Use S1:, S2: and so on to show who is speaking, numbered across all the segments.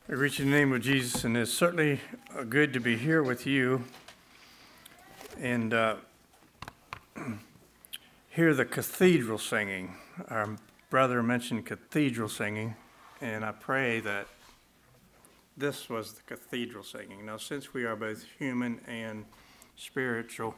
S1: I greet you in the name of Jesus, and it's certainly good to be here with you and hear the cathedral singing. Our brother mentioned cathedral singing, and I pray that this was the cathedral singing. Now, since we are both human and spiritual,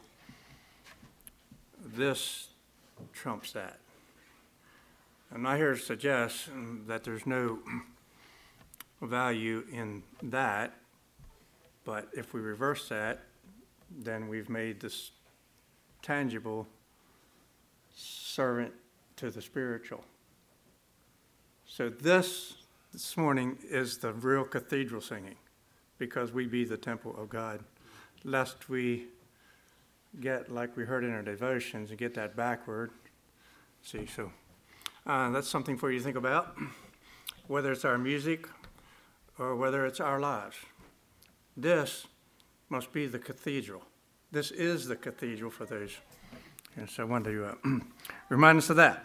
S1: this trumps that. I'm not here to suggest that there's no value in that, but if we reverse that, then we've made this tangible servant to the spiritual. So this morning is the real cathedral singing, because we be the temple of God, lest we get, like we heard in our devotions, and get that backward. See, so that's something for you to think about, whether it's our music or whether it's our lives. This must be the cathedral. This is the cathedral for those. And so I wanted to remind us of that.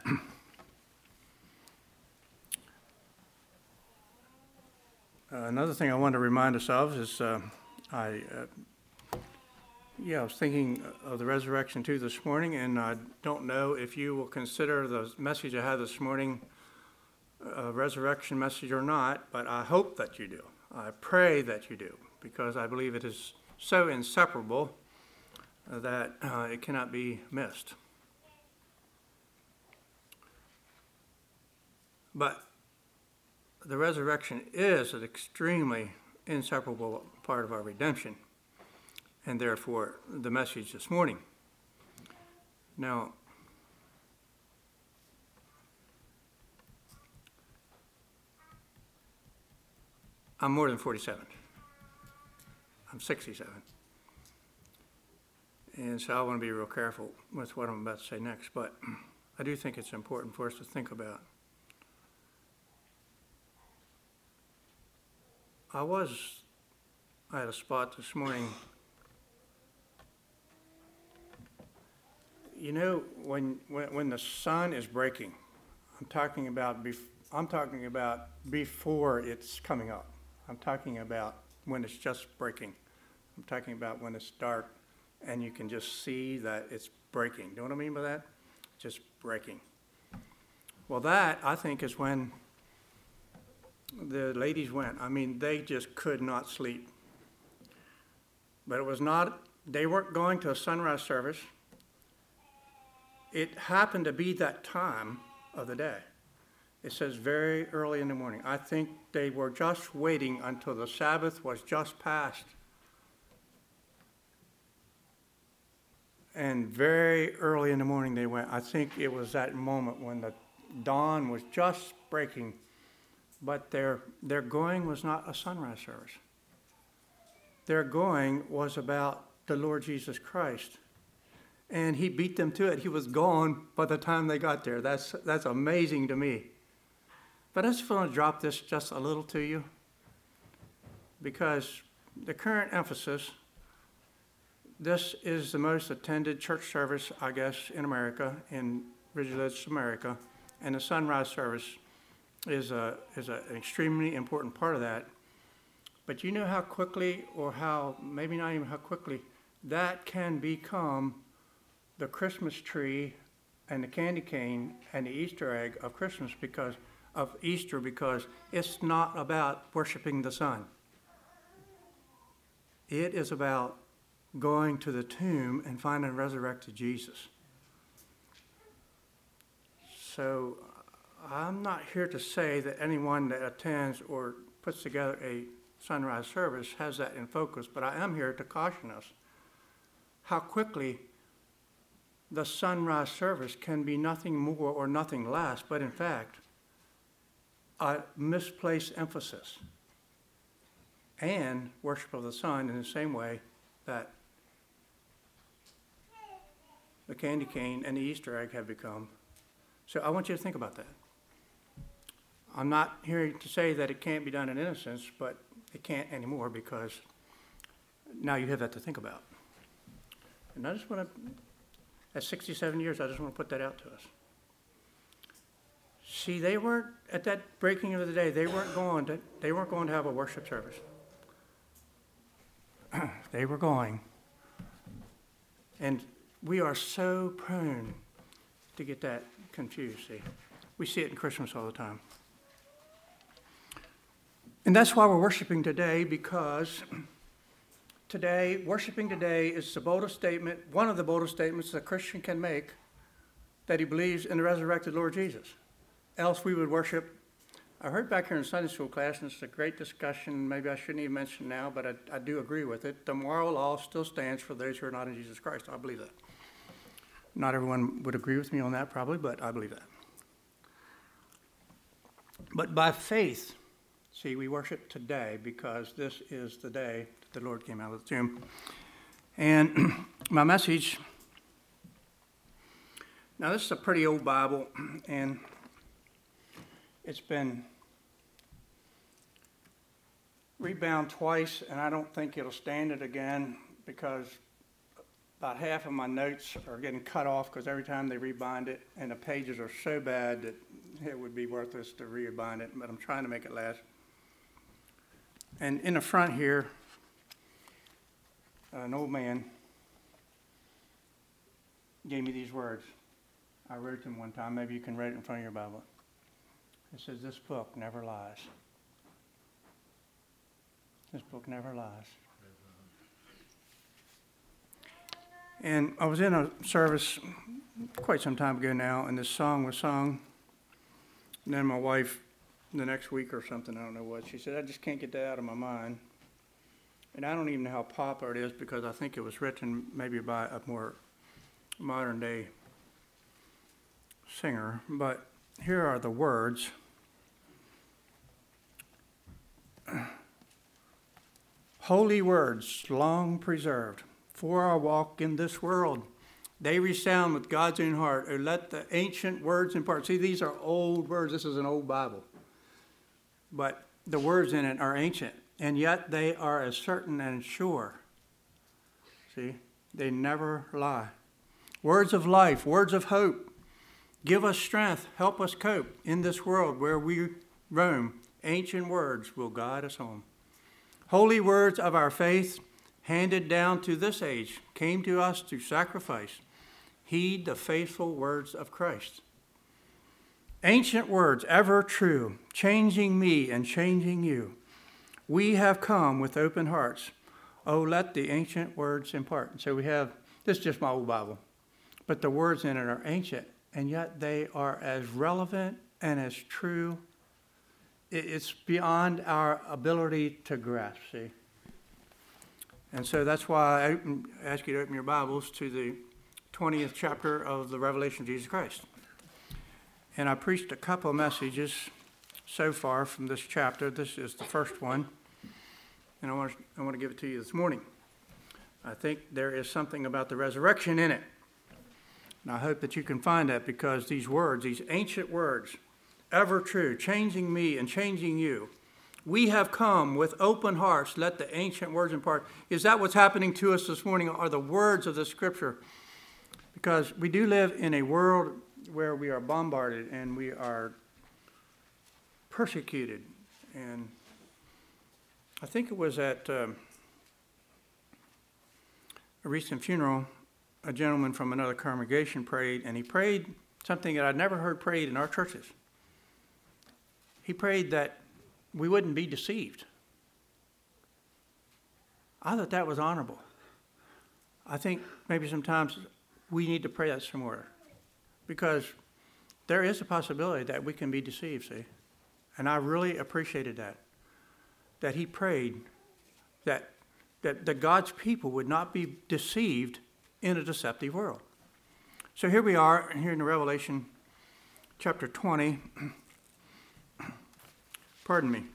S1: Another thing I want to remind us of is I was thinking of the resurrection too this morning, and I don't know if you will consider the message I had this morning a resurrection message or not, but I hope that you do. I pray that you do, because I believe it is so inseparable that it cannot be missed. But the resurrection is an extremely inseparable part of our redemption, and therefore the message this morning. Now, I'm more than 47. I'm 67. And so I want to be real careful with what I'm about to say next, but I do think it's important for us to think about. I had a spot this morning. You know, when the sun is breaking, I'm talking about before it's coming up. I'm talking about when it's just breaking. I'm talking about when it's dark and you can just see that it's breaking. You know what I mean by that? Just breaking. Well, that, I think, is when the ladies went. I mean, they just could not sleep. But it was not, they weren't going to a sunrise service. It happened to be that time of the day. It says very early in the morning. I think they were just waiting until the Sabbath was just passed. And very early in the morning they went. I think it was that moment when the dawn was just breaking. But their going was not a sunrise service. Their going was about the Lord Jesus Christ. And he beat them to it. He was gone by the time they got there. That's amazing to me. But I just want to drop this just a little to you, because the current emphasis, this is the most attended church service, I guess, in America, in Religious America, and the sunrise service is an extremely important part of that. But you know how quickly, or how, maybe not even how quickly, that can become the Christmas tree and the candy cane and the Easter egg of Christmas, because it's not about worshiping the sun. It is about going to the tomb and finding resurrected Jesus. So I'm not here to say that anyone that attends or puts together a sunrise service has that in focus, but I am here to caution us how quickly the sunrise service can be nothing more or nothing less, but in fact, a misplaced emphasis and worship of the sun in the same way that the candy cane and the Easter egg have become. So I want you to think about that. I'm not here to say that it can't be done in innocence, but it can't anymore, because now you have that to think about. And I just want to, at 67 years, I just want to put that out to us. See, they weren't, at that breaking of the day, they weren't going to have a worship service. They were going. And we are so prone to get that confused, see. We see it in Christmas all the time. And that's why we're worshiping today, because worshiping today is the boldest statement, one of the boldest statements a Christian can make, that he believes in the resurrected Lord Jesus. Else we would worship. I heard back here in Sunday school class, and it's a great discussion, maybe I shouldn't even mention now, but I do agree with it. The moral law still stands for those who are not in Jesus Christ. I believe that. Not everyone would agree with me on that probably, but I believe that. But by faith, see, we worship today because this is the day that the Lord came out of the tomb. And my message, now this is a pretty old Bible, and it's been rebound twice, and I don't think it'll stand it again because about half of my notes are getting cut off because every time they rebind it, and the pages are so bad that it would be worthless to rebind it, but I'm trying to make it last. And in the front here, an old man gave me these words. I wrote them one time. Maybe you can write it in front of your Bible. It says, "This book never lies. This book never lies." And I was in a service quite some time ago now, and this song was sung. And then my wife, the next week or something, I don't know what, she said, "I just can't get that out of my mind." And I don't even know how popular it is because I think it was written maybe by a more modern day singer. But here are the words. "Holy words, long preserved, for our walk in this world. They resound with God's own heart. Oh, let the ancient words impart." See, these are old words. This is an old Bible. But the words in it are ancient, and yet they are as certain and sure. See, they never lie. Words of life, words of hope. Give us strength, help us cope in this world where we roam. Ancient words will guide us home. Holy words of our faith, handed down to this age, came to us through sacrifice. Heed the faithful words of Christ. Ancient words, ever true, changing me and changing you. We have come with open hearts. Oh, let the ancient words impart. And so we have, this is just my old Bible, but the words in it are ancient, and yet they are as relevant and as true. It's beyond our ability to grasp, see. And so that's why I ask you to open your Bibles to the 20th chapter of the Revelation of Jesus Christ. And I preached a couple of messages so far from this chapter. This is the first one, and I want to give it to you this morning. I think there is something about the resurrection in it. And I hope that you can find that, because these words, these ancient words, ever true, changing me and changing you. We have come with open hearts, let the ancient words impart. Is that what's happening to us this morning, are the words of the Scripture? Because we do live in a world where we are bombarded and we are persecuted. And I think it was at a recent funeral, a gentleman from another congregation prayed, and he prayed something that I'd never heard prayed in our churches. He prayed that we wouldn't be deceived. I thought that was honorable. I think maybe sometimes we need to pray that some more, because there is a possibility that we can be deceived, see? And I really appreciated that he prayed that God's people would not be deceived in a deceptive world. So here we are, here in the Revelation chapter 20. Pardon me.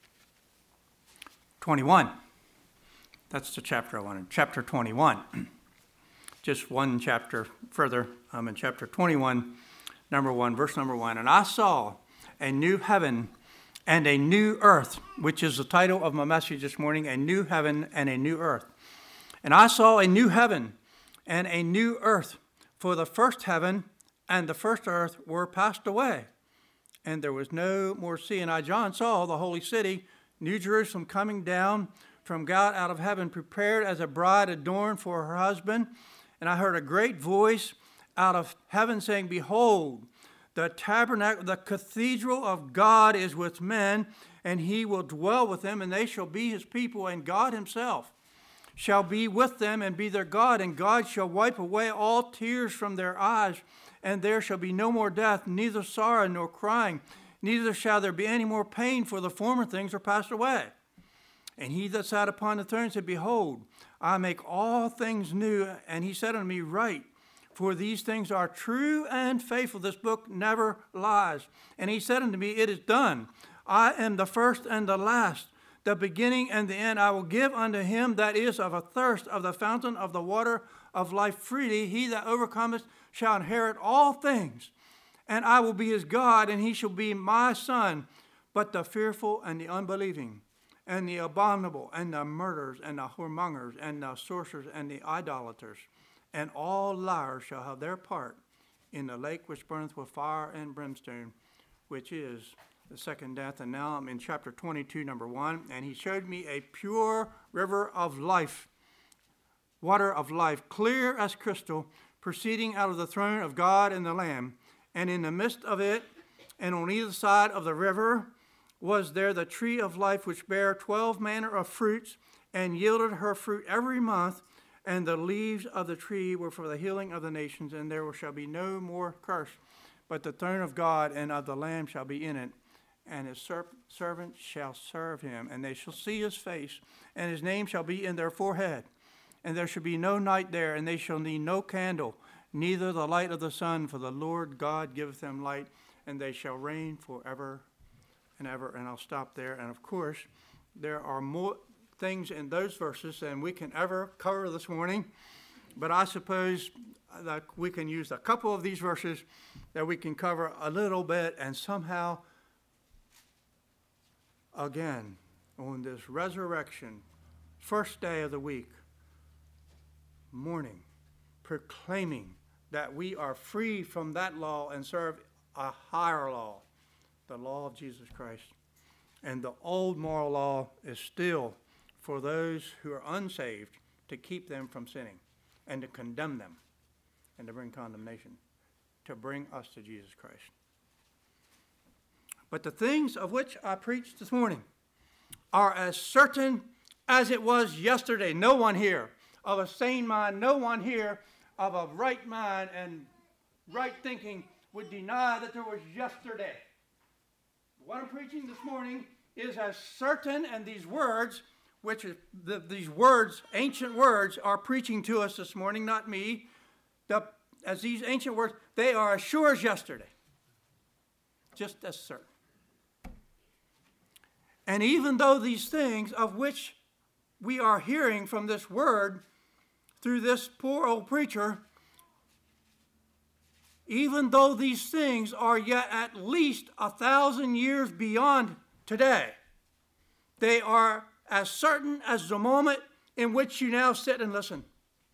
S1: 21. That's the chapter I wanted. Chapter 21. Just one chapter further. I'm in chapter 21, number 1, verse number 1. "And I saw a new heaven and a new earth," which is the title of my message this morning, a new heaven and a new earth. "And I saw a new heaven and a new earth, for the first heaven and the first earth were passed away, and there was no more sea. And I, John, saw the holy city, New Jerusalem, coming down from God out of heaven, prepared as a bride adorned for her husband. And I heard a great voice out of heaven saying, Behold, the tabernacle, the cathedral of God is with men, and he will dwell with them, and they shall be his people, and God himself shall be with them and be their God, and God shall wipe away all tears from their eyes, and there shall be no more death, neither sorrow nor crying, neither shall there be any more pain, for the former things are passed away. And he that sat upon the throne said, Behold, I make all things new. And he said unto me, Write, for these things are true and faithful. This book never lies. And he said unto me, It is done. I am the first and the last, the beginning and the end. I will give unto him that is of a thirst of the fountain of the water of life freely. He that overcometh shall inherit all things. And I will be his God, and he shall be my son. But the fearful and the unbelieving, and the abominable, and the murderers, and the whoremongers, and the sorcerers, and the idolaters, and all liars shall have their part in the lake which burneth with fire and brimstone, which is the second death. And now I'm in chapter 22, number 1. And he showed me a pure river of life, water of life, clear as crystal, proceeding out of the throne of God and the Lamb. And in the midst of it, and on either side of the river, was there the tree of life, which bare 12 manner of fruits, and yielded her fruit every month. And the leaves of the tree were for the healing of the nations. And there shall be no more curse, but the throne of God and of the Lamb shall be in it. And his servants shall serve him, and they shall see his face, and his name shall be in their forehead. And there shall be no night there, and they shall need no candle, neither the light of the sun, for the Lord God giveth them light, and they shall reign forever and ever. And I'll stop there. And of course, there are more things in those verses than we can ever cover this morning. But I suppose that we can use a couple of these verses that we can cover a little bit, and somehow, again, on this resurrection, first day of the week, morning, proclaiming that we are free from that law and serve a higher law, the law of Jesus Christ. And the old moral law is still for those who are unsaved, to keep them from sinning and to condemn them and to bring condemnation, to bring us to Jesus Christ. But the things of which I preached this morning are as certain as it was yesterday. No one here of a sane mind, no one here of a right mind and right thinking would deny that there was yesterday. What I'm preaching this morning is as certain, and these words, which is these words, ancient words, are preaching to us this morning, not me. As these ancient words, they are as sure as yesterday, just as certain. And even though these things of which we are hearing from this word through this poor old preacher, even though these things are yet at least 1,000 years beyond today, they are as certain as the moment in which you now sit and listen.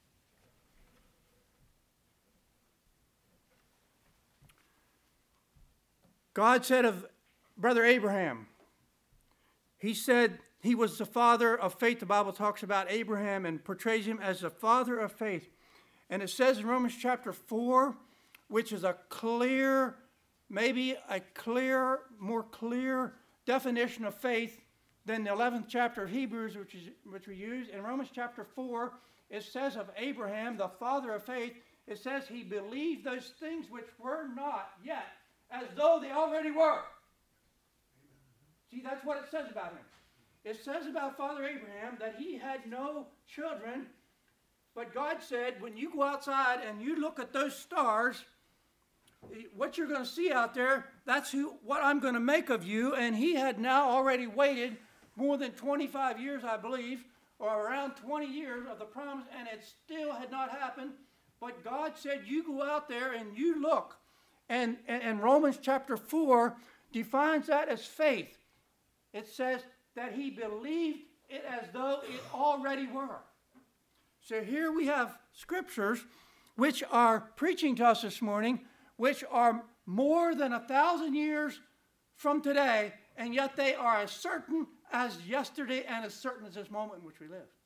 S1: God said of Brother Abraham, he said he was the father of faith. The Bible talks about Abraham and portrays him as the father of faith. And it says in Romans chapter 4, which is a clear, maybe a clear, more clear definition of faith than the 11th chapter of Hebrews, which we use. In Romans chapter 4, it says of Abraham, the father of faith, it says he believed those things which were not yet, as though they already were. See, that's what it says about him. It says about Father Abraham that he had no children, but God said, when you go outside and you look at those stars, what you're going to see out there, that's what I'm going to make of you. And he had now already waited more than 25 years, I believe, or around 20 years of the promise, and it still had not happened. But God said, you go out there and you look. And Romans chapter 4 defines that as faith. It says that he believed it as though it already were. So here we have scriptures which are preaching to us this morning, which are more than 1,000 years from today, and yet they are as certain as yesterday and as certain as this moment in which we live.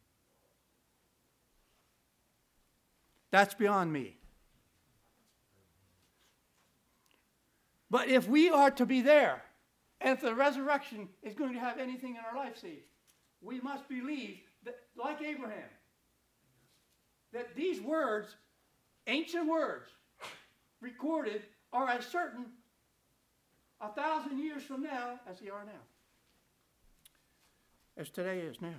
S1: That's beyond me. But if we are to be there, and if the resurrection is going to have anything in our life, see, we must believe that, like Abraham, that these words, ancient words, recorded, are as certain 1,000 years from now as they are now. As today is now.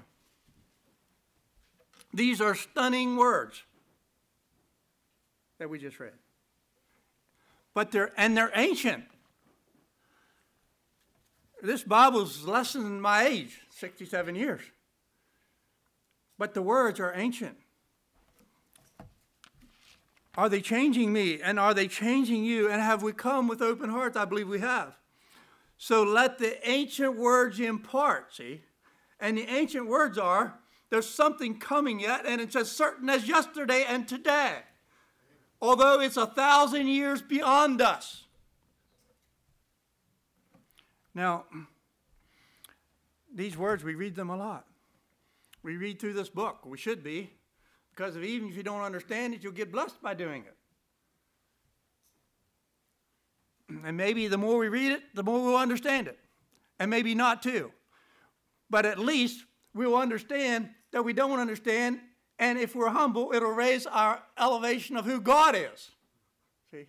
S1: These are stunning words that we just read. But they're ancient. This Bible's less than my age, 67 years. But the words are ancient. Are they changing me? And are they changing you? And have we come with open hearts? I believe we have. So let the ancient words impart, see? And the ancient words are, there's something coming yet, and it's as certain as yesterday and today. Although it's 1,000 years beyond us. Now, these words, we read them a lot. We read through this book. We should be. Because even if you don't understand it, you'll get blessed by doing it. And maybe the more we read it, the more we'll understand it. And maybe not too. But at least we'll understand that we don't understand. And if we're humble, it'll raise our elevation of who God is. See?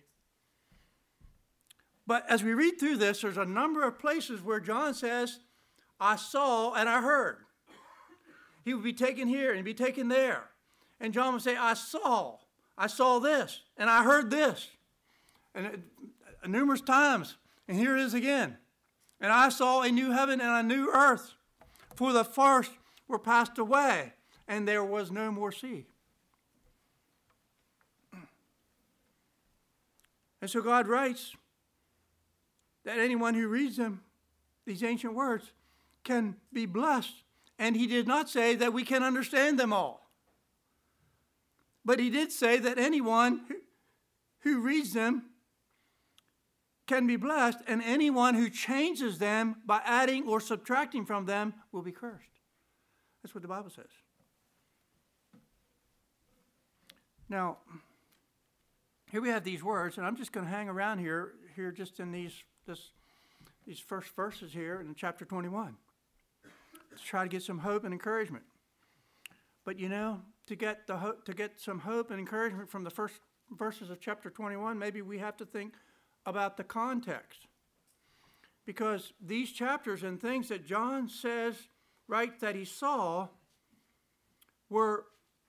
S1: But as we read through this, there's a number of places where John says, I saw and I heard. He would be taken here and be taken there. And John would say, I saw this, and I heard this. And numerous times. And here it is again. And I saw a new heaven and a new earth. For the first were passed away, and there was no more sea. And so God writes that anyone who reads them, these ancient words, can be blessed. And he did not say that we can understand them all. But he did say that anyone who reads them can be blessed, and anyone who changes them by adding or subtracting from them will be cursed. That's what the Bible says. Now, here we have these words, and I'm just going to hang around here just in these first verses here in chapter 21 to try to get some hope and encouragement. But you know, to get some hope and encouragement from the first verses of chapter 21, maybe we have to think about the context. Because these chapters and things that John says, right, that he saw were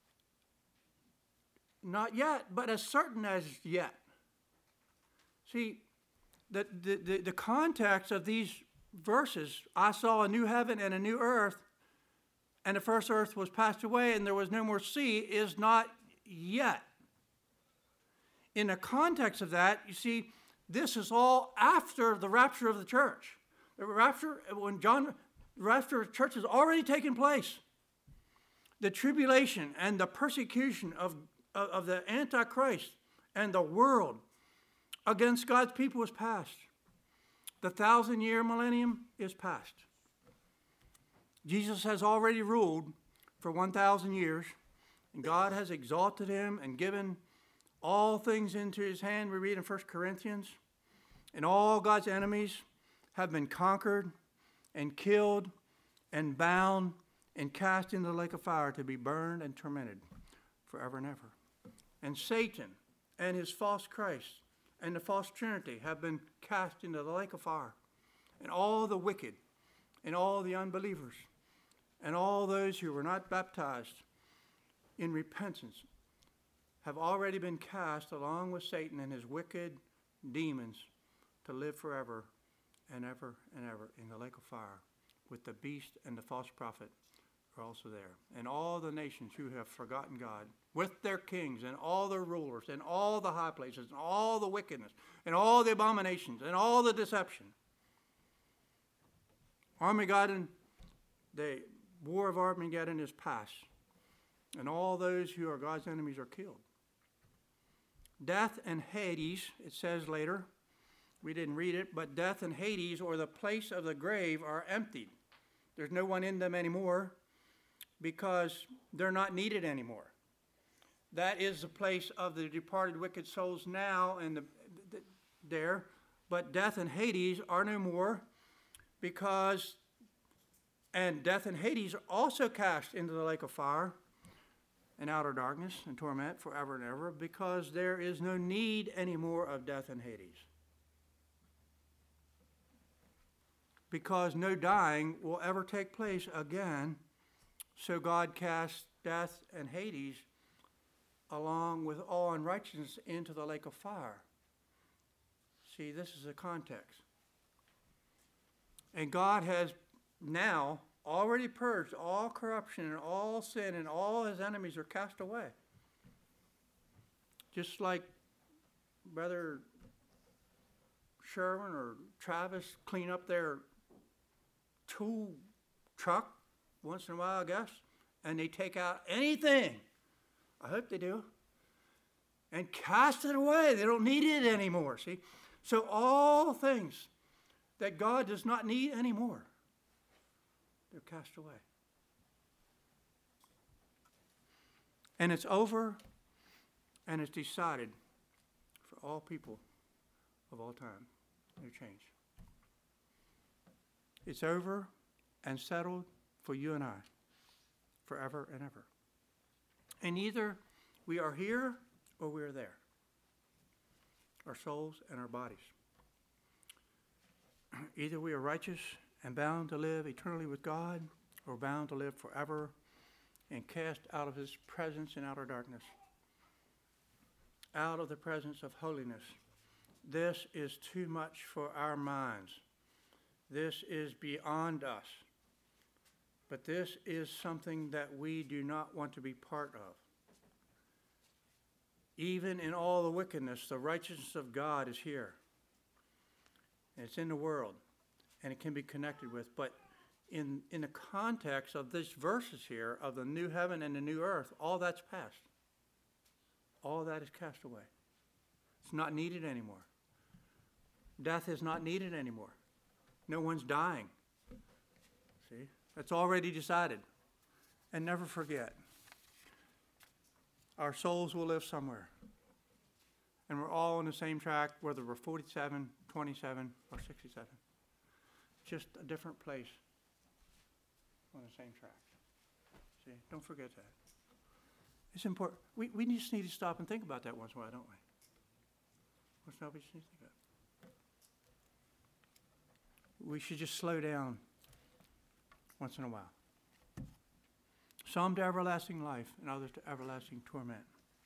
S1: not yet, but as certain as yet. See, the context of these verses, I saw a new heaven and a new earth, and the first earth was passed away, and there was no more sea, is not yet. In the context of that, you see, this is all after the rapture of the church. The rapture of the church has already taken place. The tribulation and the persecution of the Antichrist and the world against God's people is past. The 1,000-year millennium is past. Jesus has already ruled for 1,000 years, and God has exalted him and given all things into his hand, we read in 1 Corinthians. And all God's enemies have been conquered and killed and bound and cast into the lake of fire to be burned and tormented forever and ever. And Satan and his false Christ and the false Trinity have been cast into the lake of fire. And all the wicked and all the unbelievers and all those who were not baptized in repentance have already been cast along with Satan and his wicked demons to live forever and ever in the lake of fire with the beast and the false prophet are also there. And all the nations who have forgotten God with their kings and all their rulers and all the high places and all the wickedness and all the abominations and all the deception. Armageddon, the war of Armageddon is past. And all those who are God's enemies are killed. Death and Hades, it says later, We didn't read it, but death and Hades, or the place of the grave, are emptied. There's no one in them anymore because they're not needed anymore. That is the place of the departed wicked souls now and there. But death and Hades are no more because, and death and Hades are also cast into the lake of fire and outer darkness and torment forever and ever, because there is no need anymore of death and Hades. Because no dying will ever take place again, so God casts death and Hades along with all unrighteousness into the lake of fire. See, this is the context. And God has now already purged all corruption and all sin, and all his enemies are cast away. Just like Brother Sherwin or Travis clean up their tool truck once in a while, I guess, and they take out anything, I hope they do, and cast it away. They don't need it anymore, see? So all things that God does not need anymore, they're cast away. And it's over, and it's decided for all people of all time. No change. It's over and settled for you and I, forever and ever. And either we are here or we are there, our souls and our bodies. Either we are righteous and bound to live eternally with God, or bound to live forever and cast out of his presence in outer darkness, out of the presence of holiness. This is too much for our minds. This is beyond us. But this is something that we do not want to be part of. Even in all the wickedness, the righteousness of God is here. And it's in the world, and it can be connected with. But in the context of these verses here, of the new heaven and the new earth, all that's past. All that is cast away. It's not needed anymore. Death is not needed anymore. No one's dying. See? That's already decided. And never forget, our souls will live somewhere. And we're all on the same track, whether we're 47, 27, or 67. Just a different place on the same track. See, don't forget that. It's important. We just need to stop and think about that once in a while, don't we? Once in a while, we just need to think about it. We should just slow down once in a while. Some to everlasting life, and others to everlasting torment.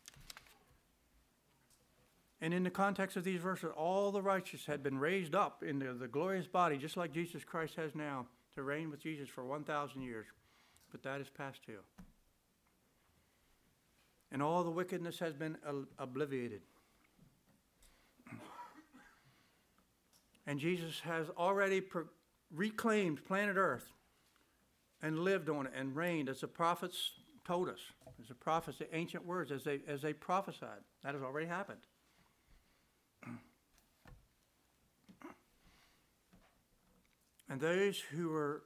S1: And in the context of these verses, all the righteous had been raised up into the glorious body, just like Jesus Christ has now, to reign with Jesus for 1,000 years. But that is past too. And all the wickedness has been obliterated. And Jesus has already reclaimed planet Earth and lived on it and reigned, as the prophets told us, as the prophets, the ancient words, as they prophesied. That has already happened. And those who were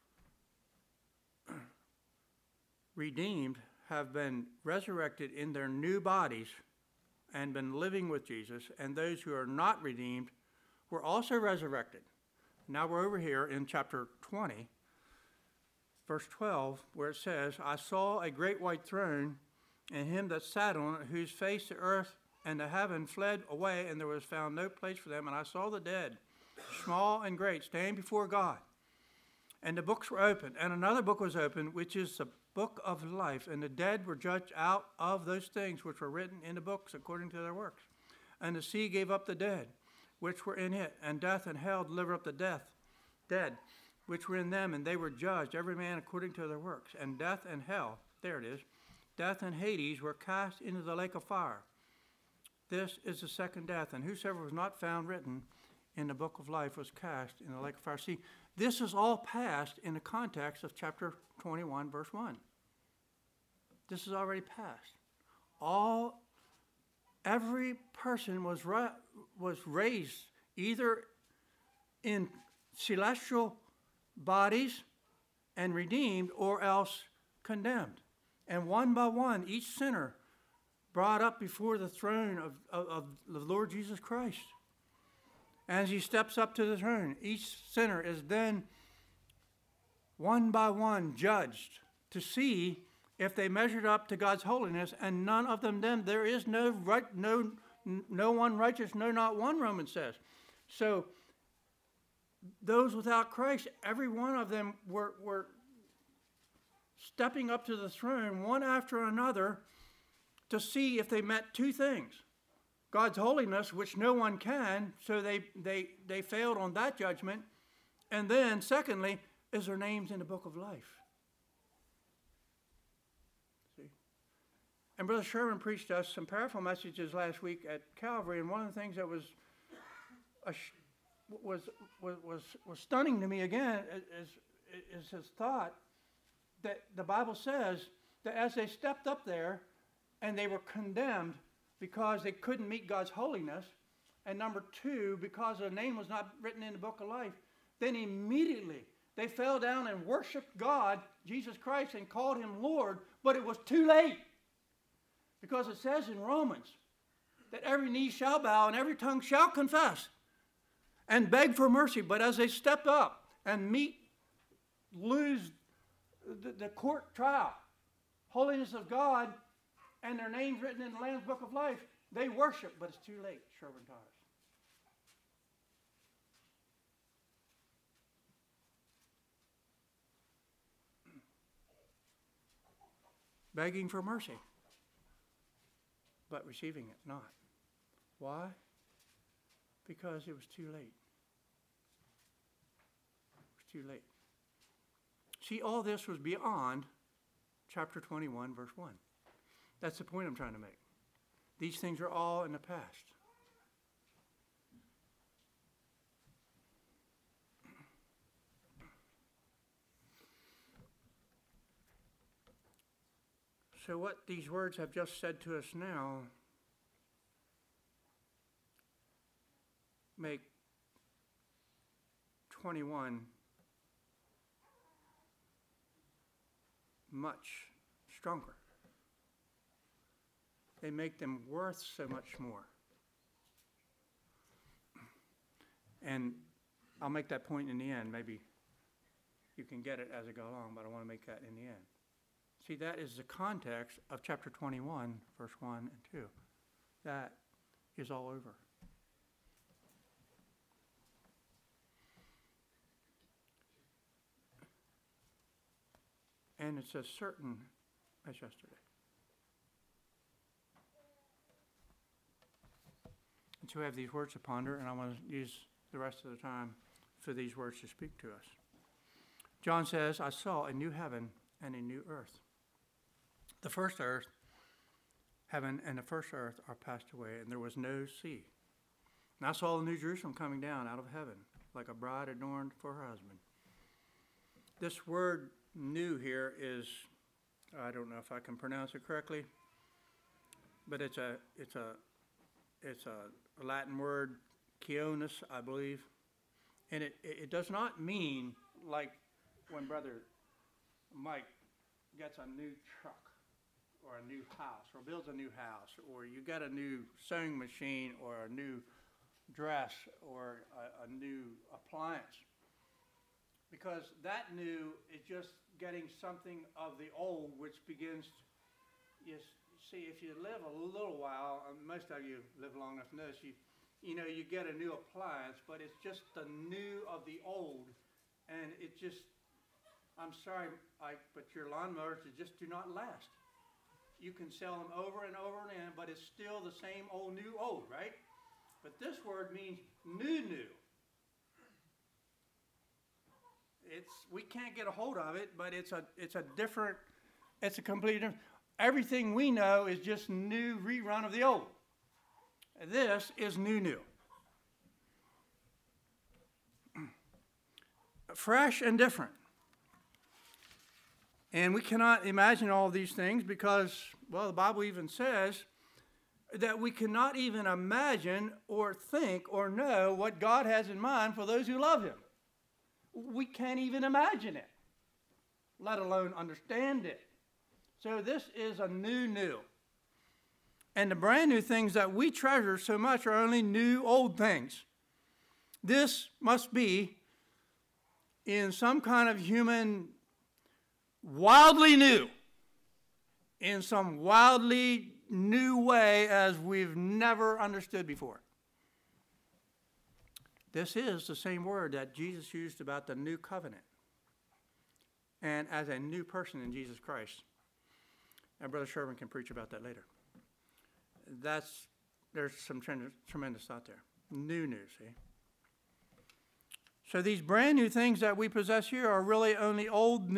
S1: redeemed have been resurrected in their new bodies and been living with Jesus, and those who are not redeemed were also resurrected. Now we're over here in chapter 20, verse 12, where it says, I saw a great white throne, and him that sat on it, whose face the earth and the heaven fled away, and there was found no place for them. And I saw the dead, small and great, stand before God. And the books were opened, and another book was opened, which is the book of life. And the dead were judged out of those things which were written in the books according to their works. And the sea gave up the dead, which were in it, and death and hell delivered up the dead, which were in them, and they were judged, every man according to their works. And death and hell, there it is, death and Hades were cast into the lake of fire. This is the second death, and whosoever was not found written in the book of life was cast in the lake of fire. See, this is all past in the context of chapter 21, verse 1. This is already past. Every person was raised either in celestial bodies and redeemed, or else condemned. And one by one, each sinner brought up before the throne of the Lord Jesus Christ. As he steps up to the throne, each sinner is then one by one judged to see if they measured up to God's holiness, and none of them then. There is no one righteous, no, not one, Romans says. So those without Christ, every one of them were stepping up to the throne one after another to see if they met two things. God's holiness, which no one can, so they failed on that judgment. And then, secondly, is their names in the book of life. See? And Brother Sherman preached us some powerful messages last week at Calvary, and one of the things that was stunning to me again is his thought that the Bible says that as they stepped up there and they were condemned because they couldn't meet God's holiness, and number two, because their name was not written in the book of life, then immediately they fell down and worshiped God, Jesus Christ, and called him Lord, but it was too late. Because it says in Romans that every knee shall bow and every tongue shall confess and beg for mercy. But as they step up and lose the court trial, holiness of God, and their names written in the Lamb's Book of Life, they worship, but it's too late, Sherman taught us. Begging for mercy, but receiving it not. Why? Because it was too late. It was too late. See, all this was beyond chapter 21, verse 1. That's the point I'm trying to make. These things are all in the past. So what these words have just said to us now make 21 much stronger. They make them worth so much more. And I'll make that point in the end. Maybe you can get it as I go along, but I want to make that in the end. See, that is the context of chapter 21, verse 1 and 2. That is all over. And it's as certain as yesterday. And so we have these words to ponder, and I want to use the rest of the time for these words to speak to us. John says, I saw a new heaven and a new earth. The first earth, heaven and the first earth are passed away, and there was no sea. And I saw the New Jerusalem coming down out of heaven, like a bride adorned for her husband. This word new here is, I don't know if I can pronounce it correctly, but it's a Latin word, kionis, I believe. And it does not mean like when Brother Mike gets a new truck or a new house or builds a new house, or you get a new sewing machine or a new dress or a new appliance. Because that new is just getting something of the old, which begins, you see, if you live a little while, most of you live long enough to know this, you get a new appliance, but it's just the new of the old, and it just, I'm sorry, Ike, but your lawnmowers just do not last. You can sell them over and over again, but it's still the same old, new, old, right? But this word means new. We can't get a hold of it, but it's a completely different. Everything we know is just new rerun of the old. This is new. Fresh and different. And we cannot imagine all these things because, well, the Bible even says that we cannot even imagine or think or know what God has in mind for those who love him. We can't even imagine it, let alone understand it. So this is a new. And the brand new things that we treasure so much are only new old things. This must be in some kind of human wildly new, in some wildly new way as we've never understood before. This is the same word that Jesus used about the new covenant and as a new person in Jesus Christ. And Brother Sherman can preach about that later. There's some tremendous thought there. New, see? So these brand new things that we possess here are really only old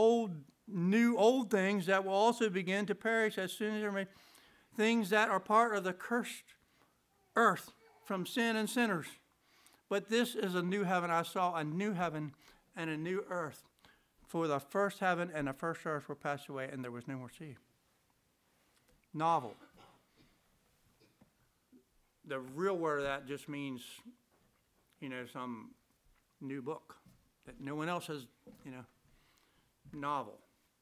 S1: things that will also begin to perish as soon as they're made. Things that are part of the cursed earth from sin and sinners. But this is a new heaven. I saw a new heaven and a new earth. For the first heaven and the first earth were passed away, and there was no more sea. Novel. The real word of that just means, some new book that no one else has, novel.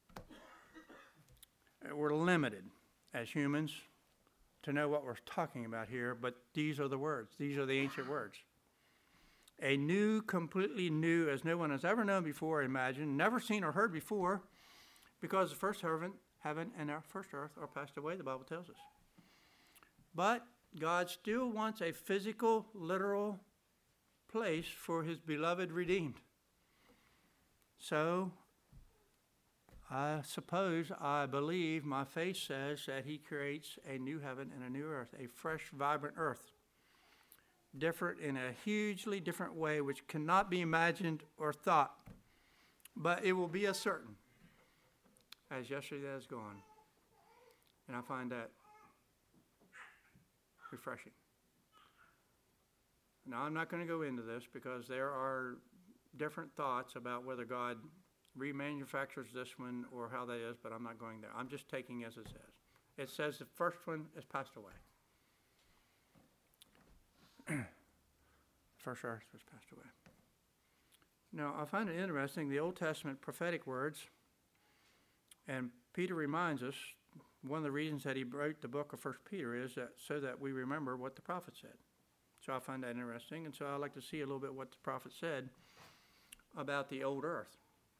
S1: We're limited as humans to know what we're talking about here, but these are the words. These are the ancient words. A new, completely new, as no one has ever known before, imagined, never seen or heard before, because the first heaven and our first earth are passed away, the Bible tells us. But God still wants a physical, literal place for his beloved redeemed. So, I believe, my faith says that he creates a new heaven and a new earth, a fresh, vibrant earth. Different in a hugely different way, which cannot be imagined or thought. But it will be as certain as yesterday has gone. And I find that refreshing. Now, I'm not going to go into this because there are different thoughts about whether God remanufactures this one or how that is, but I'm not going there. I'm just taking as it says. It says the first one has passed away. First earth was passed away. Now, I find it interesting, the Old Testament prophetic words, and Peter reminds us, one of the reasons that he wrote the book of 1 Peter is that so that we remember what the prophet said. So I find that interesting, and so I'd like to see a little bit what the prophet said about the old earth.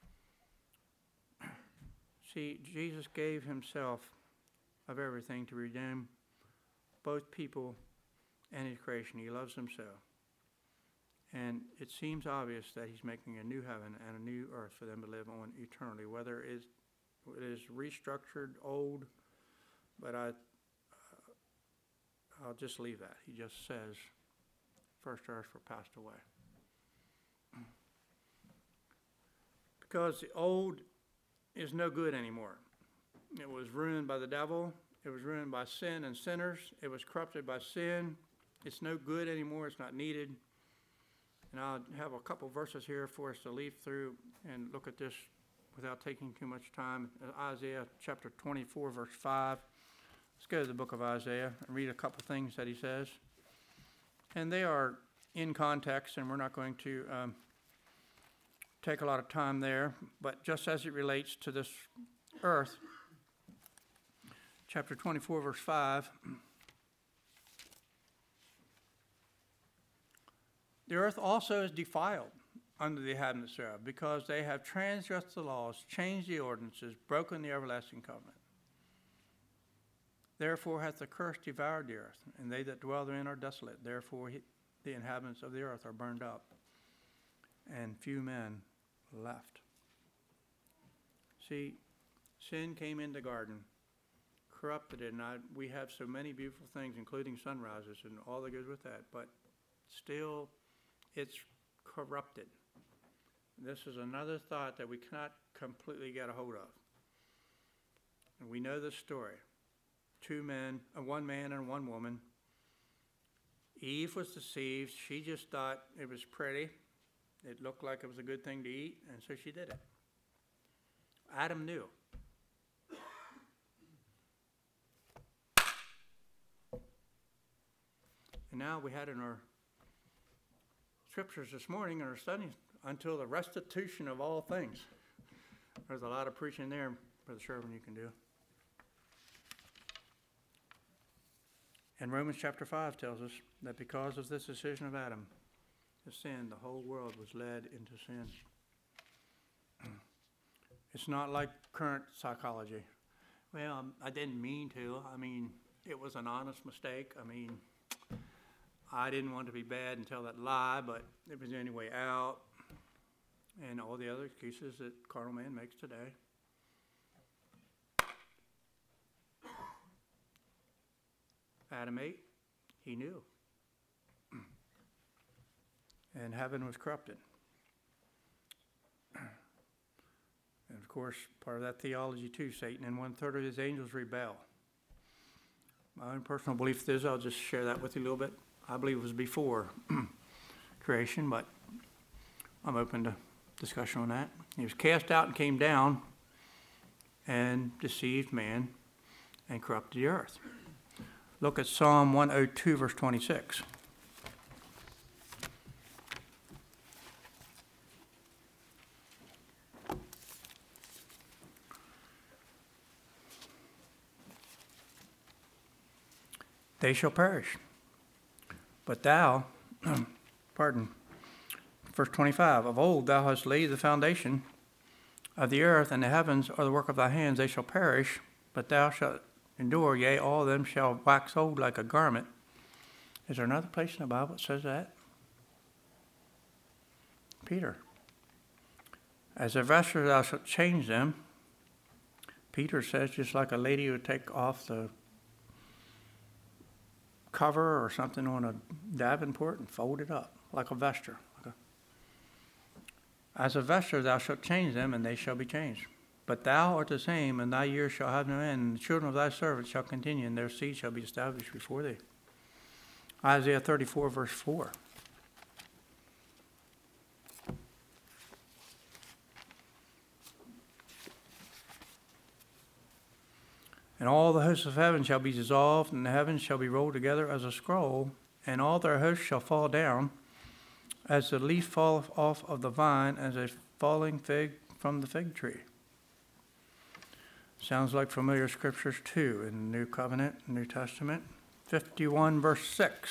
S1: See, Jesus gave himself of everything to redeem both people and his creation. He loves them so. And it seems obvious that he's making a new heaven and a new earth for them to live on eternally, whether it is restructured, old, but I'll just leave that. He just says, first earth were passed away. Because the old is no good anymore. It was ruined by the devil. It was ruined by sin and sinners. It was corrupted by sin. It's no good anymore. It's not needed. And I'll have a couple verses here for us to leaf through and look at this without taking too much time. Isaiah chapter 24, verse 5. Let's go to the book of Isaiah and read a couple things that he says. And they are in context, and we're not going to take a lot of time there. But just as it relates to this earth, chapter 24, verse 5. The earth also is defiled under the inhabitants thereof, because they have transgressed the laws, changed the ordinances, broken the everlasting covenant. Therefore hath the curse devoured the earth, and they that dwell therein are desolate. Therefore the inhabitants of the earth are burned up, and few men left. See, sin came in the garden, corrupted it, and we have so many beautiful things, including sunrises and all that goes with that, but still it's corrupted. This is another thought that we cannot completely get a hold of. And we know this story. One man and one woman. Eve was deceived. She just thought it was pretty. It looked like it was a good thing to eat, and so she did it. Adam knew. And now we had in our scriptures this morning in our study, until the restitution of all things. There's a lot of preaching there, Brother Sherwin, you can do. And Romans chapter 5 tells us that because of this decision of Adam, the sin, the whole world was led into sin. It's not like current psychology. Well, I didn't mean to. I mean, it was an honest mistake. I mean, I didn't want to be bad and tell that lie, but it was the only way out. And all the other excuses that carnal man makes today. Adam ate, he knew. And heaven was corrupted. And of course, part of that theology too, Satan and 1/3 of his angels rebel. My own personal belief is, I'll just share that with you a little bit. I believe it was before creation, but I'm open to discussion on that. He was cast out and came down and deceived man and corrupted the earth. Look at Psalm 102, verse 26. They shall perish. But thou, verse 25, of old thou hast laid the foundation of the earth, and the heavens are the work of thy hands. They shall perish, but thou shalt endure. Yea, all of them shall wax old like a garment. Is there another place in the Bible that says that? Peter. As a vesture thou shalt change them. Peter says just like a lady would take off the cover or something on a davenport and fold it up like a vesture. As a vesture thou shalt change them, and they shall be changed. But thou art the same, and thy years shall have no end, and the children of thy servants shall continue, and their seed shall be established before thee. Isaiah 34, verse 4. And all the hosts of heaven shall be dissolved, and the heavens shall be rolled together as a scroll, and all their hosts shall fall down, as the leaf falleth off of the vine, as a falling fig from the fig tree. Sounds like familiar scriptures too in the New Covenant, New Testament. 51 verse 6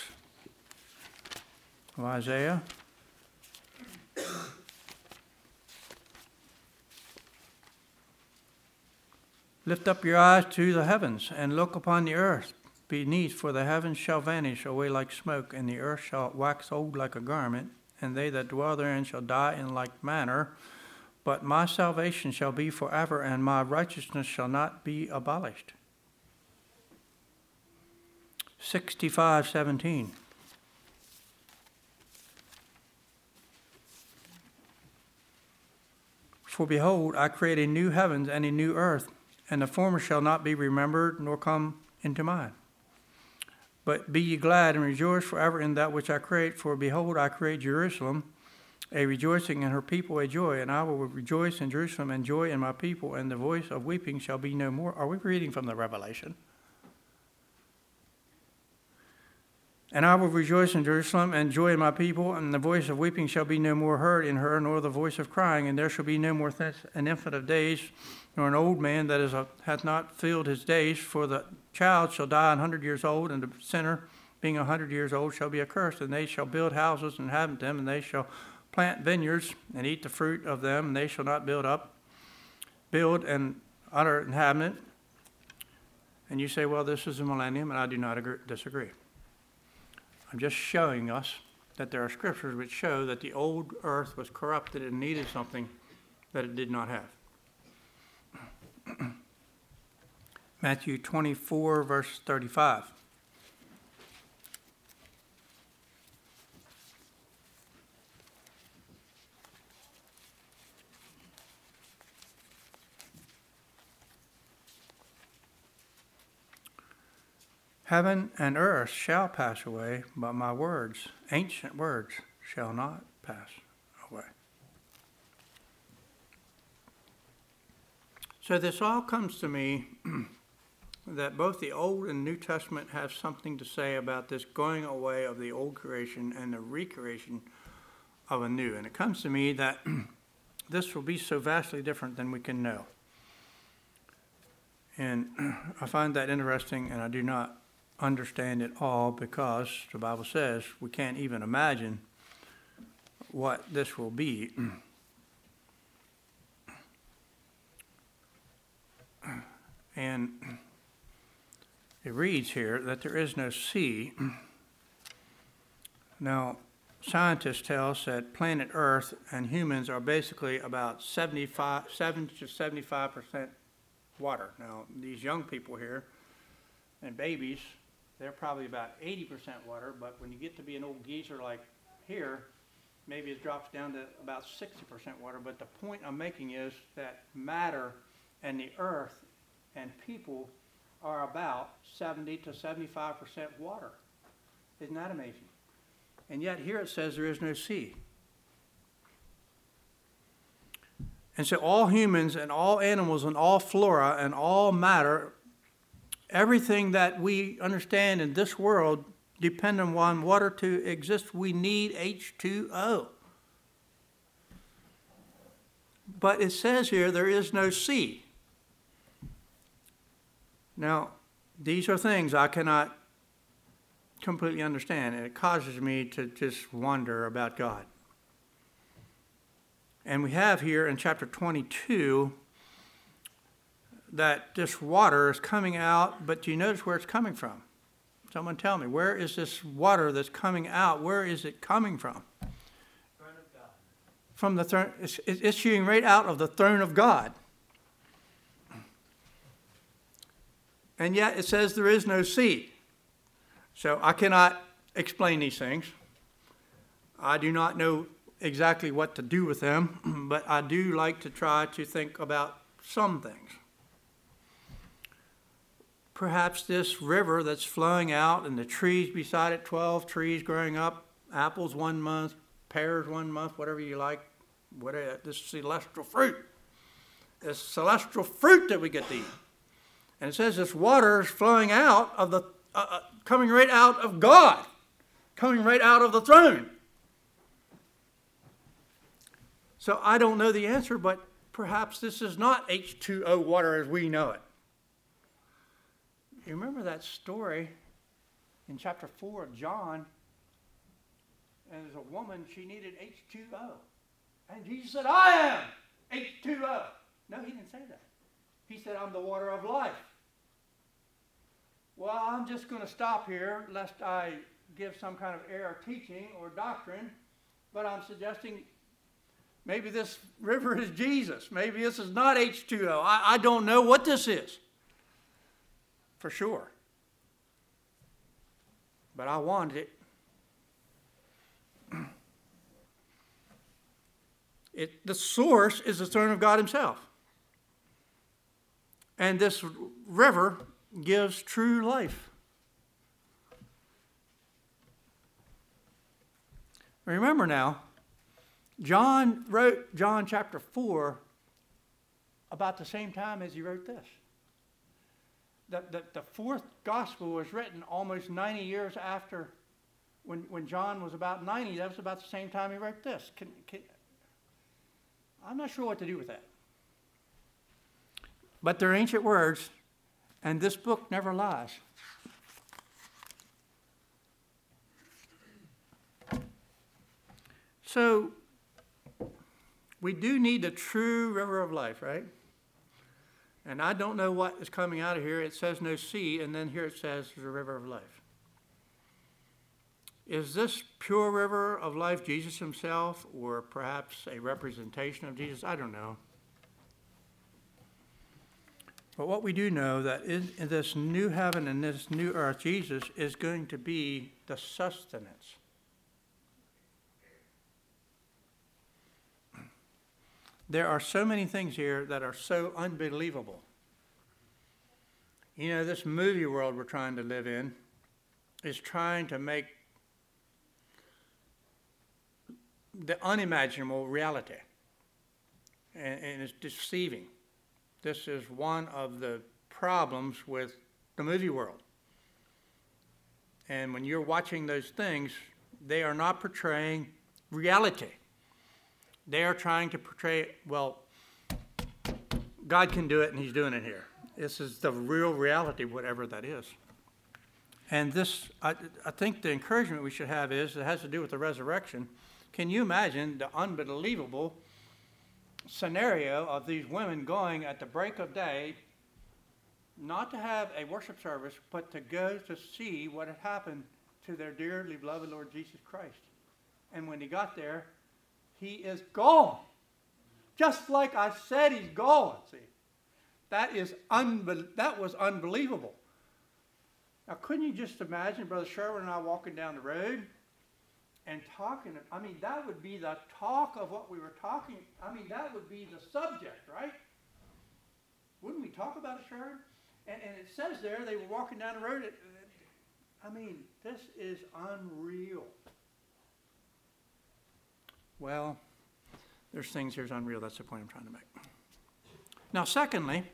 S1: of Isaiah. Lift up your eyes to the heavens, and look upon the earth beneath, for the heavens shall vanish away like smoke, and the earth shall wax old like a garment, and they that dwell therein shall die in like manner. But my salvation shall be forever, and my righteousness shall not be abolished. 65:17. For behold, I create a new heavens and a new earth, and the former shall not be remembered, nor come into mind. But be ye glad and rejoice forever in that which I create. For behold, I create Jerusalem a rejoicing, and her people a joy. And I will rejoice in Jerusalem and joy in my people, and the voice of weeping shall be no more. Are we reading from the Revelation? And I will rejoice in Jerusalem and joy in my people, and the voice of weeping shall be no more heard in her, nor the voice of crying. And there shall be no more an infant of days, nor an old man that hath not filled his days. For the child shall die 100 years old, and the sinner, being 100 years old, shall be accursed. And they shall build houses and inhabit them, and they shall plant vineyards and eat the fruit of them, and they shall not build and utter inhabit. And you say, well, this is a millennium, and I do not disagree. I'm just showing us that there are scriptures which show that the old earth was corrupted and needed something that it did not have. Matthew 24, verse 35. Heaven and earth shall pass away, but my words, ancient words, shall not pass away. So this all comes to me, that both the Old and New Testament have something to say about this going away of the old creation and the recreation of a new. And it comes to me that this will be so vastly different than we can know. And I find that interesting, and I do not understand it all, because the Bible says we can't even imagine what this will be. And it reads here that there is no sea. Now, scientists tell us that planet Earth and humans are basically about 70 to 75% water. Now, these young people here and babies, they're probably about 80% water, but when you get to be an old geezer like here, maybe it drops down to about 60% water. But the point I'm making is that matter and the earth and people are about 70 to 75% water. Isn't that amazing? And yet here it says there is no sea. And so all humans and all animals and all flora and all matter, everything that we understand in this world depend on water to exist. We need H2O. But it says here there is no sea. Now, these are things I cannot completely understand, and it causes me to just wonder about God. And we have here in chapter 22 that this water is coming out, but do you notice where it's coming from? Someone tell me, where is this water that's coming out? Where is it coming from?
S2: Throne of God.
S1: From the throne. It's issuing right out of the throne of God. And yet it says there is no sea. So I cannot explain these things. I do not know exactly what to do with them, but I do like to try to think about some things. Perhaps this river that's flowing out and the trees beside it, 12 trees growing up, apples 1 month, pears 1 month, whatever you like, whatever, this celestial fruit. This celestial fruit that we get to eat. And it says this water is flowing out of the, coming right out of God, coming right out of the throne. So I don't know the answer, but perhaps this is not H2O water as we know it. You remember that story in chapter 4 of John? And there's a woman, she needed H2O. And Jesus said, I am H2O. No, he didn't say that. He said, I'm the water of life. Well, I'm just going to stop here, lest I give some kind of error teaching or doctrine, but I'm suggesting maybe this river is Jesus. Maybe this is not H2O. I don't know what this is, for sure. But I want it. The source is the throne of God himself. And this river gives true life. Remember now, John wrote John chapter 4 about the same time as he wrote this. The fourth gospel was written almost 90 years after when John was about 90. That was about the same time he wrote this. I'm not sure what to do with that. But they're ancient words, and this book never lies. So, we do need the true river of life, right? And I don't know what is coming out of here. It says no sea, and then here it says the river of life. Is this pure river of life Jesus himself, or perhaps a representation of Jesus? I don't know. But what we do know that in this new heaven and this new earth, Jesus is going to be the sustenance. There are so many things here that are so unbelievable. You know, this movie world we're trying to live in is trying to make the unimaginable reality. And it's deceiving. This is one of the problems with the movie world. And when you're watching those things, they are not portraying reality. They are trying to portray, well, God can do it and he's doing it here. This is the real reality, whatever that is. And this, I think the encouragement we should have is, it has to do with the resurrection. Can you imagine the unbelievable scenario of these women going at the break of day, not to have a worship service, but to go to see what had happened to their dearly beloved Lord Jesus Christ. And when he got there, he is gone. Just like I said, he's gone. See, that was unbelievable. Now, couldn't you just imagine Brother Sherwin and I walking down the road and talking? I mean, that would be the talk of what we were talking. I mean, that would be the subject, right? Wouldn't we talk about it, Sherwin? And it says there they were walking down the road. I mean, this is unreal. Well, there's things here's unreal. That's the point I'm trying to make. Now, secondly,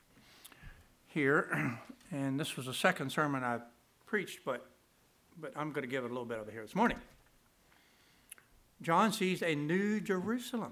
S1: here, and this was the second sermon I preached, but I'm going to give it a little bit over here this morning. John sees a new Jerusalem.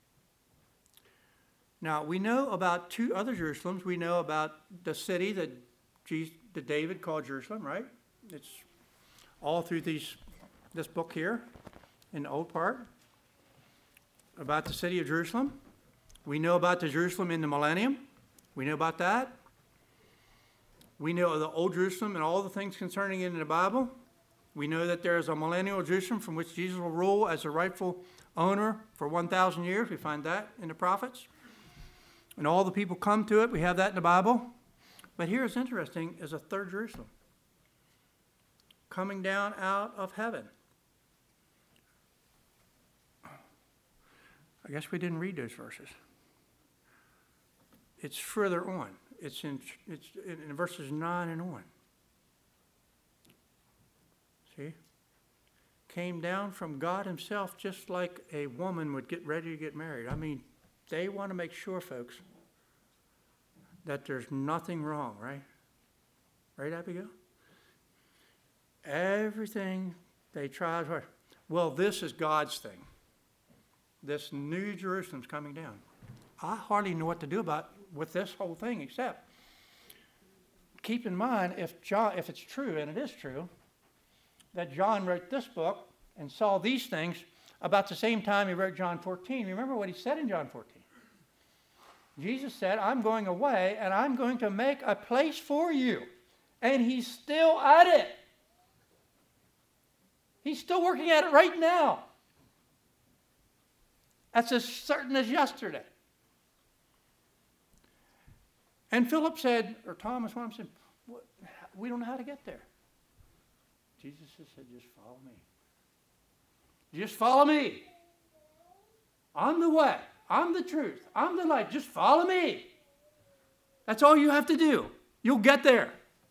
S1: Now, we know about two other Jerusalems. We know about the city that David called Jerusalem, right? It's all through this book here in the old part about the city of Jerusalem. We know about the Jerusalem in the millennium. We know about that. We know of the old Jerusalem and all the things concerning it in the Bible. We know that there is a millennial Jerusalem from which Jesus will rule as the rightful owner for 1,000 years. We find that in the prophets. And all the people come to it. We have that in the Bible. But here is interesting, is a third Jerusalem coming down out of heaven. I guess we didn't read those verses. It's further on. It's in verses 9 and on. See? Came down from God himself just like a woman would get ready to get married. I mean, they want to make sure, folks, that there's nothing wrong, right? Right, Abigail? Everything they tried. Well, this is God's thing. This new Jerusalem's coming down. I hardly know what to do with this whole thing, except keep in mind, if it's true, and it is true, that John wrote this book and saw these things about the same time he wrote John 14. Remember what he said in John 14? Jesus said, I'm going away and I'm going to make a place for you. And he's still at it. He's still working at it right now. That's as certain as yesterday. And Philip said, or Thomas, one of them said, we don't know how to get there. Jesus said, just follow me. Just follow me. I'm the way. I'm the truth. I'm the light. Just follow me. That's all you have to do. You'll get there.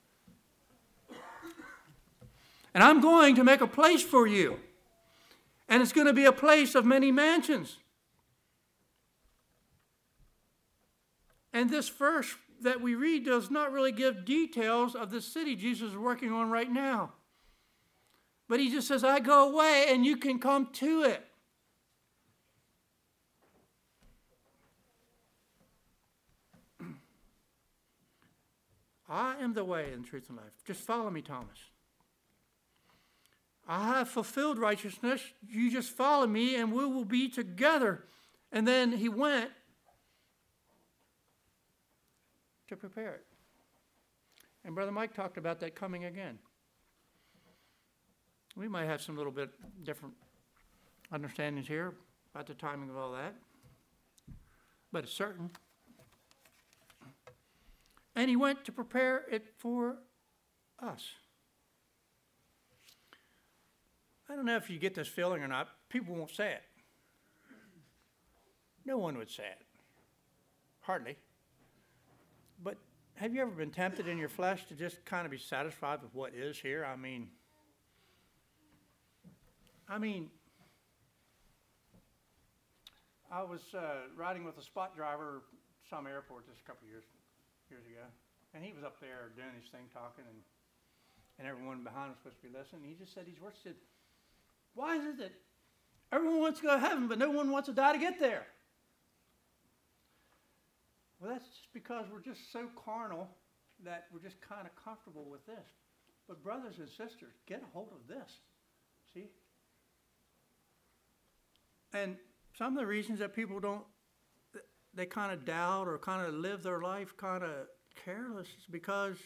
S1: And I'm going to make a place for you. And it's going to be a place of many mansions. And this verse that we read does not really give details of the city Jesus is working on right now. But he just says, I go away and you can come to it. I am the way and truth and life. Just follow me, Thomas. I have fulfilled righteousness. You just follow me and we will be together. And then he went to prepare it. And Brother Mike talked about that coming again. We might have some little bit different understandings here about the timing of all that. But it's certain. And he went to prepare it for us. I don't know if you get this feeling or not. People won't say it. No one would say it. Hardly. But have you ever been tempted in your flesh to just kind of be satisfied with what is here? I mean, I was riding with a spot driver at some airport just a couple years ago. And he was up there doing his thing, talking, and everyone behind him was supposed to be listening. He just said these words, said, why is it that everyone wants to go to heaven, but no one wants to die to get there? Well, that's just because we're just so carnal that we're just kind of comfortable with this. But brothers and sisters, get a hold of this. See? And some of the reasons that people don't, they kind of doubt or kind of live their life kind of careless is because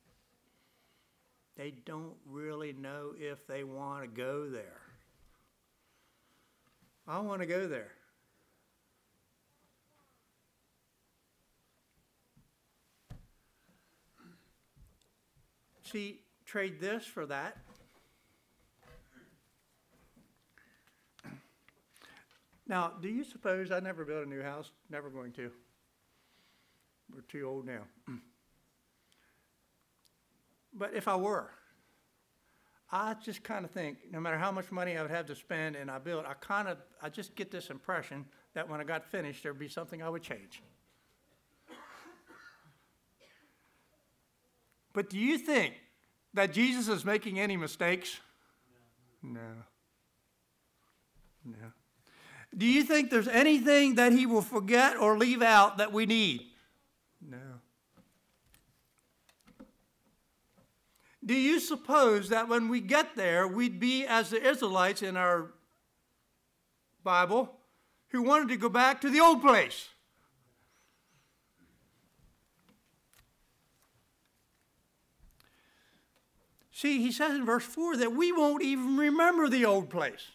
S1: they don't really know if they want to go there. I want to go there. See, trade this for that. Now, do you suppose I never built a new house? Never going to. We're too old now. But if I were, I just kind of think, no matter how much money I would have to spend and I build, I just get this impression that when I got finished, there'd be something I would change. But do you think that Jesus is making any mistakes? No. No. Do you think there's anything that he will forget or leave out that we need? No. Do you suppose that when we get there, we'd be as the Israelites in our Bible who wanted to go back to the old place? See, he says in verse 4 that we won't even remember the old place.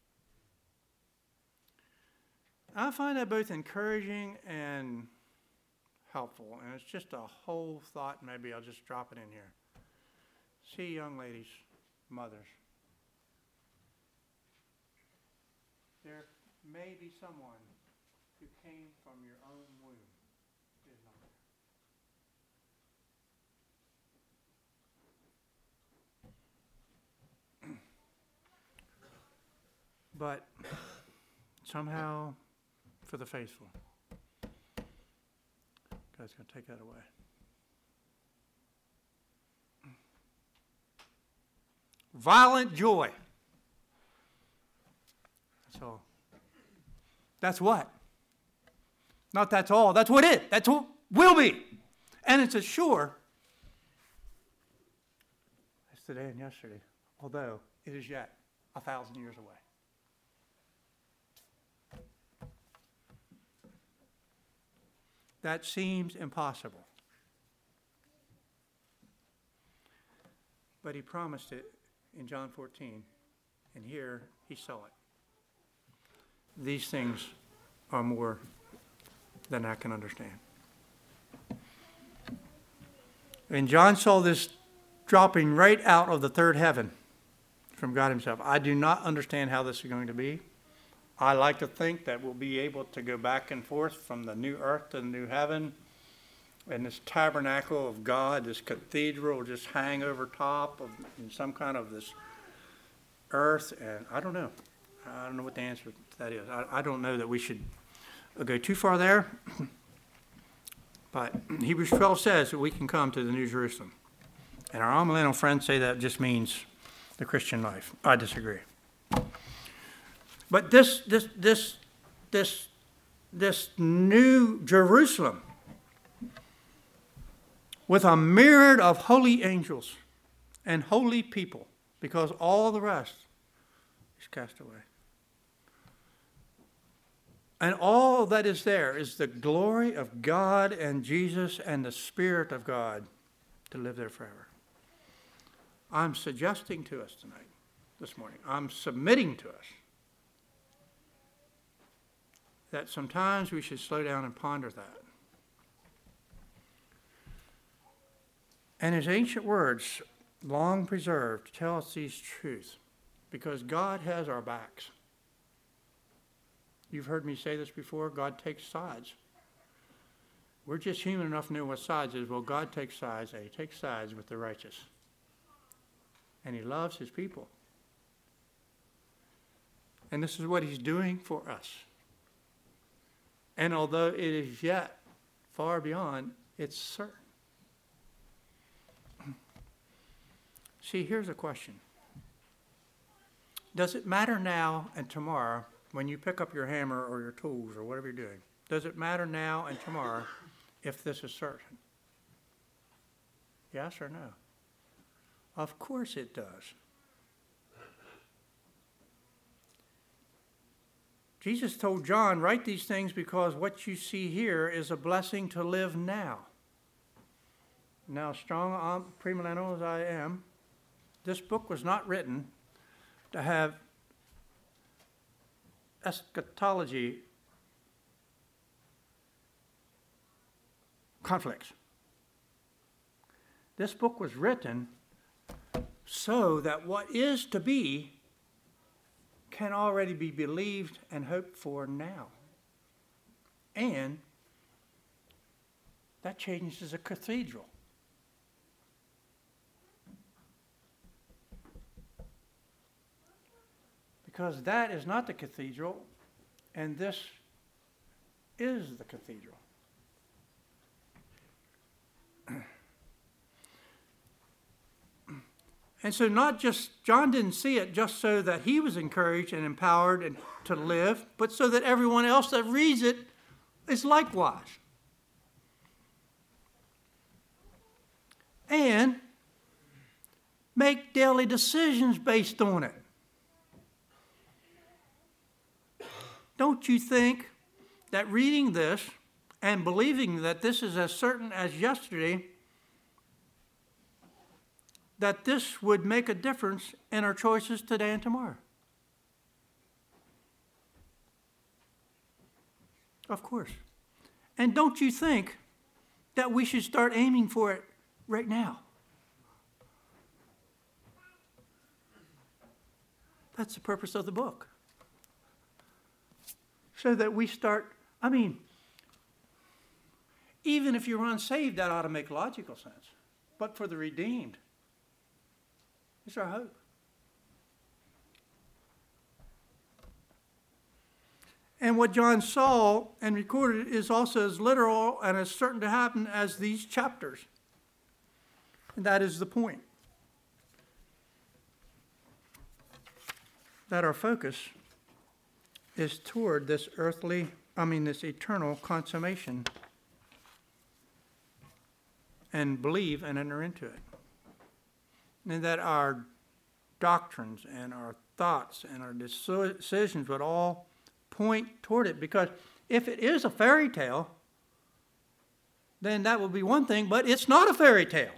S1: I find that both encouraging and helpful, and it's just a whole thought. Maybe I'll just drop it in here. See, young ladies, mothers, there may be someone who came from your own womb who is not there. But somehow, for the faithful, God's going to take that away. Violent joy. That's all. That's what? Not that's all. That's what it. That's what will be. And it's as sure as today and yesterday, although it is yet 1,000 years away. That seems impossible. But he promised it in John 14, and here he saw it. These things are more than I can understand. And John saw this dropping right out of the third heaven from God himself. I do not understand how this is going to be. I like to think that we'll be able to go back and forth from the new earth to the new heaven. And this tabernacle of God, this cathedral will just hang over top of in some kind of this earth. And I don't know. I don't know what the answer to that is. I don't know that we should go too far there. But Hebrews 12 says that we can come to the New Jerusalem. And our amillennial friends say that just means the Christian life. I disagree. But this new Jerusalem with a myriad of holy angels and holy people, because all the rest is cast away. And all that is there is the glory of God and Jesus and the Spirit of God to live there forever. I'm suggesting to us tonight, this morning, I'm submitting to us that sometimes we should slow down and ponder that. And his ancient words, long preserved, tell us these truths, because God has our backs. You've heard me say this before, God takes sides. We're just human enough to know what sides is. Well, God takes sides, and he takes sides with the righteous. And he loves his people. And this is what he's doing for us. And although it is yet far beyond, it's certain. See, here's a question. Does it matter now and tomorrow when you pick up your hammer or your tools or whatever you're doing? Does it matter now and tomorrow if this is certain? Yes or no? Of course it does. Jesus told John, write these things because what you see here is a blessing to live now. Now, strong premillennial as I am, this book was not written to have eschatology conflicts. This book was written so that what is to be can already be believed and hoped for now. And that changes a cathedral. Because that is not the cathedral, and this is the cathedral. And so John didn't see it just so that he was encouraged and empowered and to live, but so that everyone else that reads it is likewise. And make daily decisions based on it. Don't you think that reading this and believing that this is as certain as yesterday, that this would make a difference in our choices today and tomorrow? Of course. And don't you think that we should start aiming for it right now? That's the purpose of the book. So that we start, even if you're unsaved, that ought to make logical sense. But for the redeemed, it's our hope. And what John saw and recorded is also as literal and as certain to happen as these chapters. And that is the point. That our focus is toward this this eternal consummation, and believe and enter into it. And that our doctrines and our thoughts and our decisions would all point toward it. Because if it is a fairy tale, then that would be one thing, but it's not a fairy tale.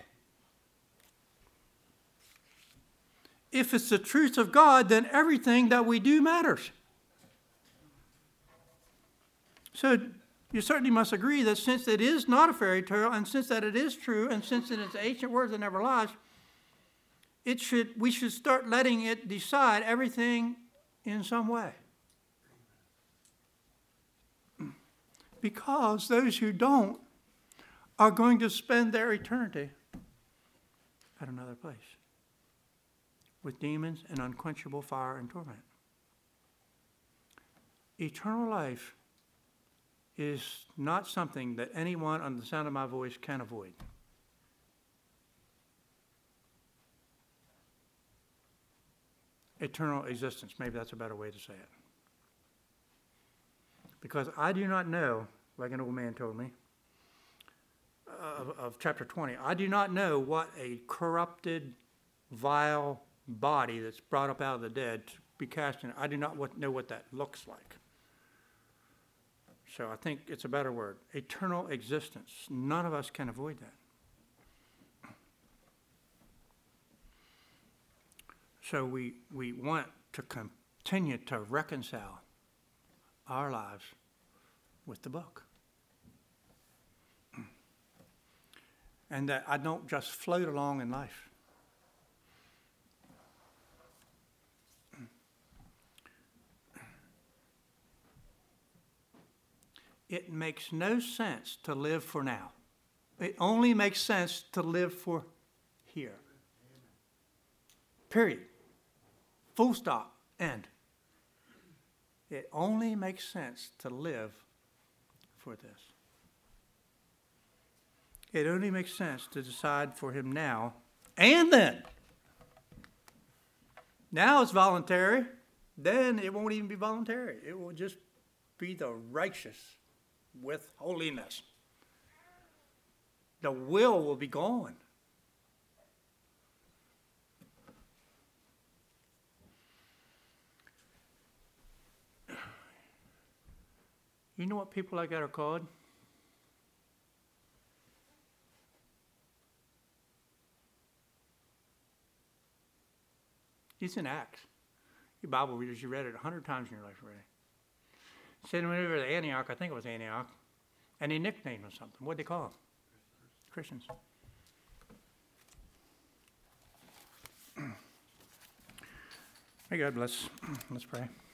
S1: If it's the truth of God, then everything that we do matters. So you certainly must agree that since it is not a fairy tale, and since that it is true, and since it is ancient words that never lies, we should start letting it decide everything in some way. Because those who don't are going to spend their eternity at another place with demons and unquenchable fire and torment. Eternal life is not something that anyone under the sound of my voice can avoid. Eternal existence, maybe that's a better way to say it. Because I do not know, like an old man told me, of chapter 20, I do not know what a corrupted, vile body that's brought up out of the dead to be cast in. I do not know what that looks like. So I think it's a better word. Eternal existence. None of us can avoid that. So we want to continue to reconcile our lives with the book. And that I don't just float along in life. It makes no sense to live for now. It only makes sense to live for here. Period. Full stop. End. It only makes sense to live for this. It only makes sense to decide for him now and then. Now it's voluntary. Then it won't even be voluntary. It will just be the righteous with holiness. The will be gone. You know what people like that are called? It's in Acts. Your Bible readers, you read it 100 times in your life already. Sent them over to Antioch, I think it was Antioch, and they nicknamed them something. What'd they call them? Christians. May God bless. Let's pray.